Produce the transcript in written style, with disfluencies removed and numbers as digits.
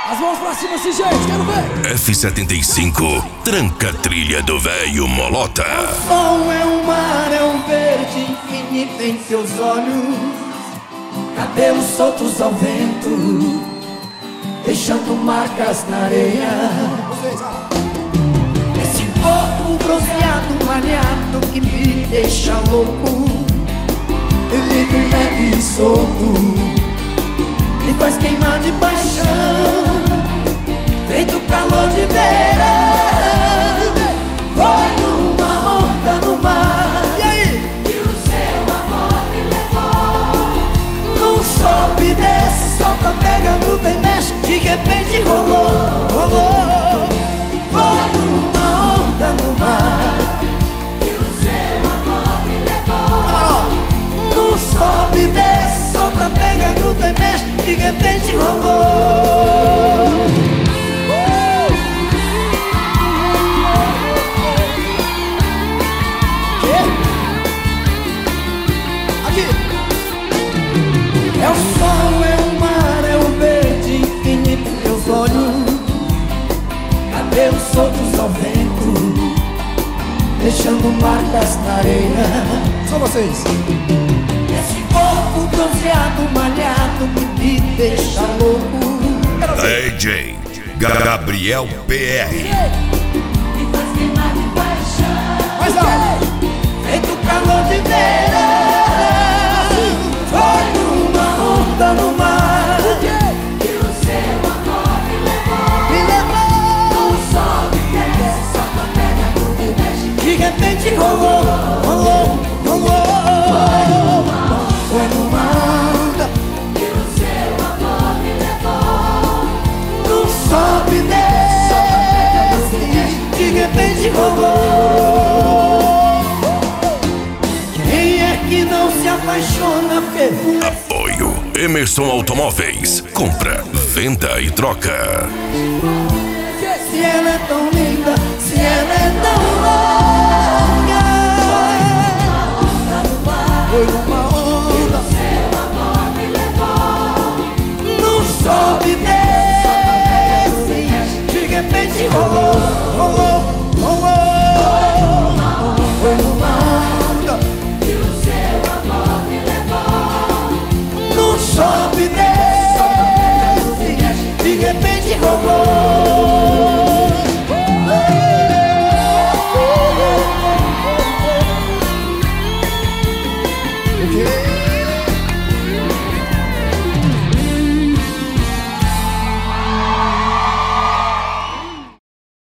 As mãos pra cima assim, gente, quero ver. F75, tranca a trilha do velho Molota. O som é um mar, é um verde infinito em seus olhos. Cabelos soltos ao vento, deixando marcas na areia. Esse corpo bronzeado, malhado, que me deixa louco. Livre, leve e solto, me faz queimar de paixão, feito calor de verão. Foi numa onda no mar, e aí? E o seu amor me levou. Não sobe e desce, solta, pega, gruda e mexe. De repente rolou, rolou. Foi numa onda no mar, e o seu amor me levou. Não sobe e desce, solta, pega, gruda e mexe. De repente rolou. Aqui. É o sol, é o mar, é o verde infinito em meus olhos. Cabelos soltos ao vento, deixando marcas na areia. Só vocês. Esse corpo bronzeado, malhado, me deixa louco. DJ Gabriel PR. Me faz queimar de paixão. Mais alto. Feito calor de verão. Foi numa onda no mar, e o seu amor me levou. Me levou. Não sobe, desce, solta, pega, tudo e mexe. De repente rolou, rolou, rolou. Foi numa onda, e o seu amor me levou. Não sobe, desce, de repente rolou. Quem é que não se apaixona porque... Apoio Emerson Automóveis. Compra, venda e troca. Se ela é tão linda, se ela é tão louca. Foi numa onda, seu amor me levou. Não sobe e desce, de repente rolou, rolou, rolou. Foi numa onda, e o seu amor me levou. Não sobe e desce, de repente rolou.